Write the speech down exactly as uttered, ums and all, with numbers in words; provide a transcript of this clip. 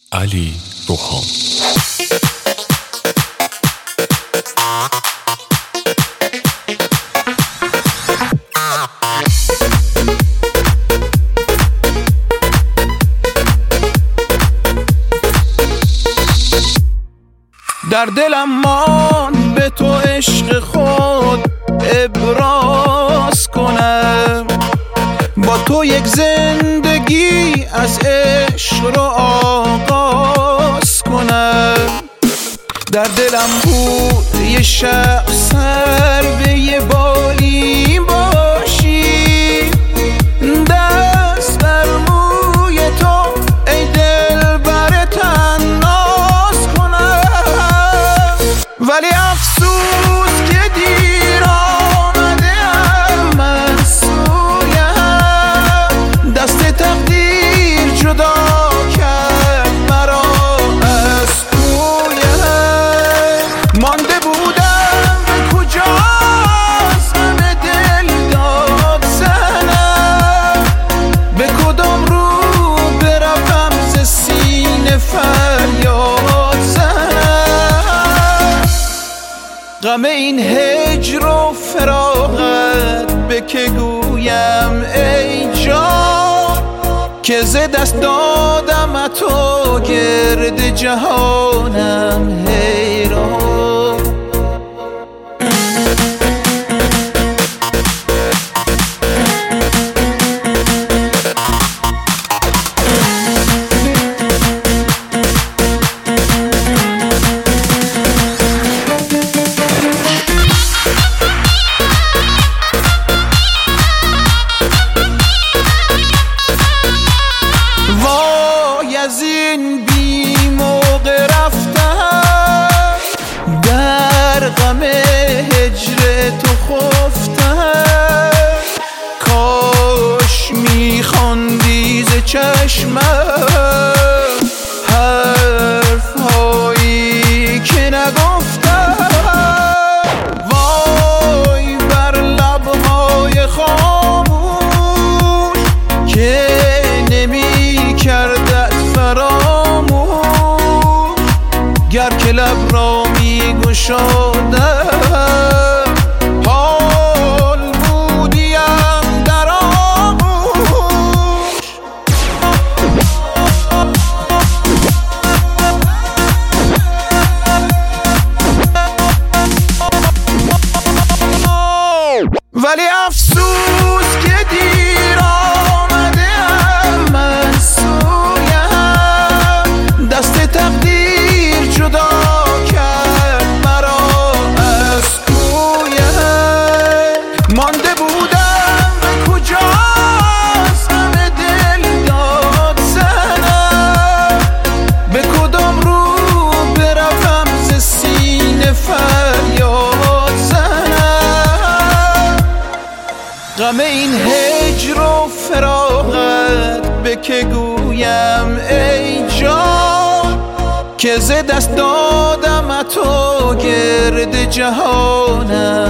علی روحام. در دلم مان به تو عشق خود ابراز کنم، با تو یک زندگی از عشق رو آغاز کنم. در دلم بود یه شب سر به یه بالین باشی، دست بر موی تو ای دل بر تناز کنم. ولی افسوس که دیر آمدم من سویم، دست تقدیر جدا کرد مرا از تویم. مانده بودم به کجاست همه دل داد زنم، به کدام رو بروم ز سینه فریاد زنم. غم این هجر و فراقت به که گویم ای جان، که ز دست دادم تو گرد جهانم حیران. از این بی موقع رفتم، در غم هجر تو خفتم. کاش میخواندی ز چشمم حرف هایی که نگفتم. وای بر لبهای خاموش که نمی کردت فراموش، گر که لب را می گشادم حال بودیم در آغوش. ولی افسوس که دیر آمدم من سویم، دست تقدیر جدا کرد مرا از کویم. مانده بودم به کجاست همه دل داد زنم، به کدام رو بروم ز سینه فریاد زنم. غم این هجر و فراقت به که گویم ای جان، که ز دست دادم تو گرد جهانم